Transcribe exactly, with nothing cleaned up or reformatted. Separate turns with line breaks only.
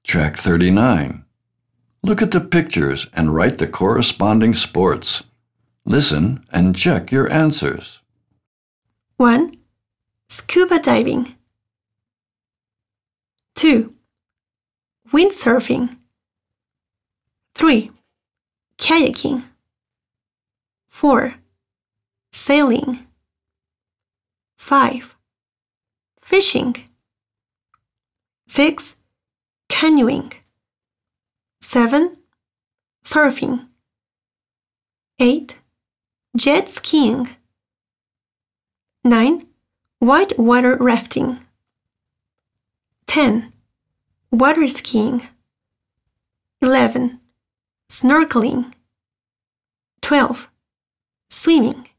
Track thirty-nine. Look at the pictures and write the corresponding sports. Listen and check your answers.
one. Scuba diving. two. Windsurfing. three. Kayaking. four. Sailing. five. Fishing. six. Canoeing. seven. Surfing. eight. Jet skiing. nine. Whitewater rafting. ten. Water skiing. eleven. Snorkeling. twelve. Swimming.